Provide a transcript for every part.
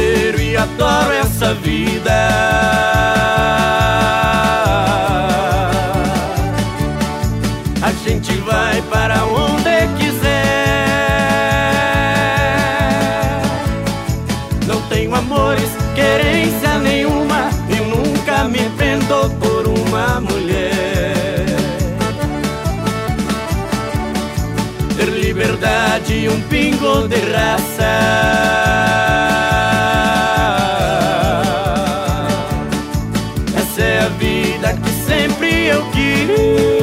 solteiro e adoro essa vida. A gente vai para onde quiser. Não tenho amores, querência nenhuma, e nunca me prendo por uma mulher. Ter liberdade e um pingo de raça, essa é a vida que sempre eu quis.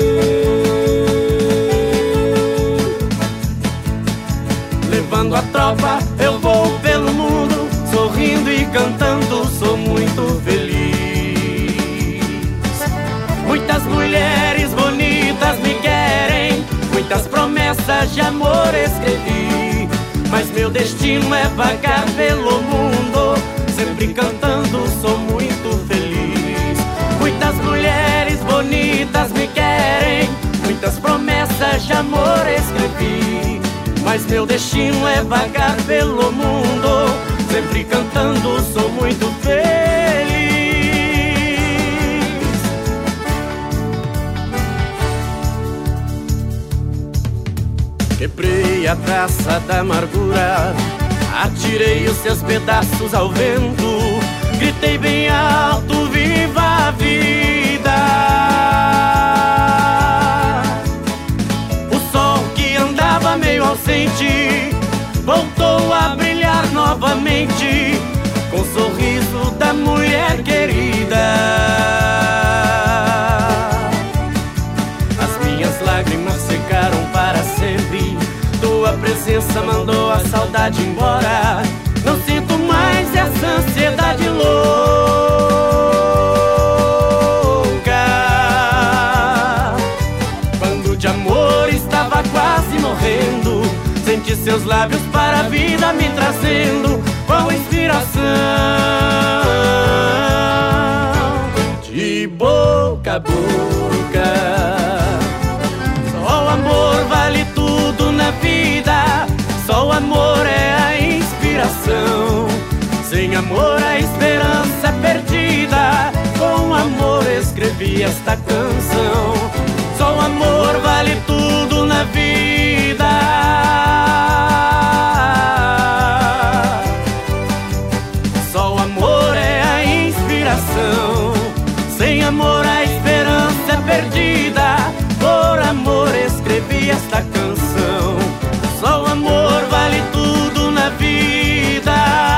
Levando a tropa, eu vou pelo mundo, sorrindo e cantando, sou muito feliz. Muitas mulheres bonitas me querem, muitas promessas de amor escrevi, mas meu destino é vagar pelo mundo, sempre cantando, sou muito feliz. Muitas mulheres bonitas me querem, muitas promessas de amor escrevi, mas meu destino é vagar pelo mundo, sempre cantando, sou muito feliz. Quebrei a taça da amargura, atirei os seus pedaços ao vento, gritei bem alto, viva a vida. O sol que andava meio ausente voltou a brilhar novamente, com o sorriso da mulher querida. As minhas lágrimas secaram para sempre, tua presença mandou a saudade embora. Não sinto mais essa ansiedade louca. Quando de amor estava quase morrendo, senti seus lábios para a vida me trazendo, qual inspiração. De boca a boca, só o amor vale tudo na vida, só o amor é a inspiração. Sem amor a esperança é perdida, com amor escrevi esta canção. Só o amor vale tudo na vida, só o amor é a inspiração. Sem amor a esperança é perdida, por amor escrevi esta canção. Só o amor vale tudo na vida,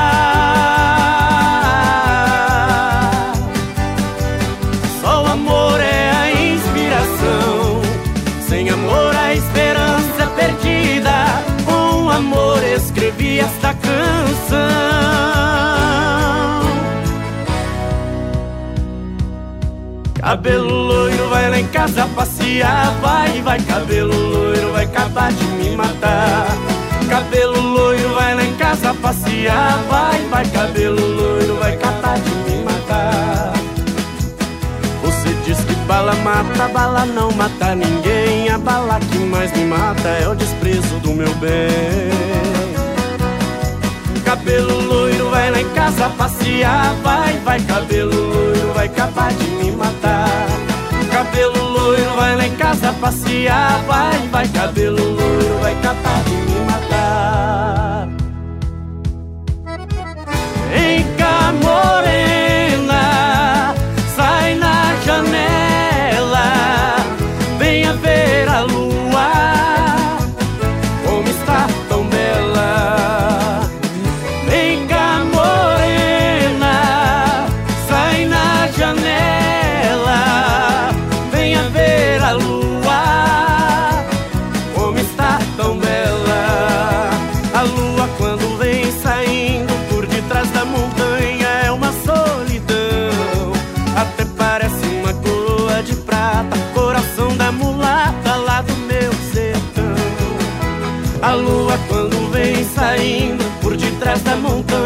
só o amor é a inspiração. Sem amor a esperança é perdida, com amor escrevi esta canção. Cabelo loiro vai lá em casa passear, vai, vai, cabelo loiro vai acabar de me matar. Cabelo loiro vai lá em casa passear, vai, vai, cabelo loiro vai acabar de me matar. Você diz que bala mata, bala não mata ninguém. A bala que mais me mata é o desprezo do meu bem. Cabelo loiro vai lá em casa passear, vai, vai, cabelo loiro vai acabar de me matar. Cabelo loiro vai lá em casa passear, vai, vai, cabelo loiro vai acabar de me matar. Vem cá, morena, sai na janela, venha ver a lua, como está tão bela. Vem cá, morena, sai na janela, venha ver a lua, como está tão bela. A lua quando vem saindo por detrás da montanha é uma solidão, até parece uma coroa de prata, coração da mulata lá do meu sertão. A lua quando vem saindo por detrás da montanha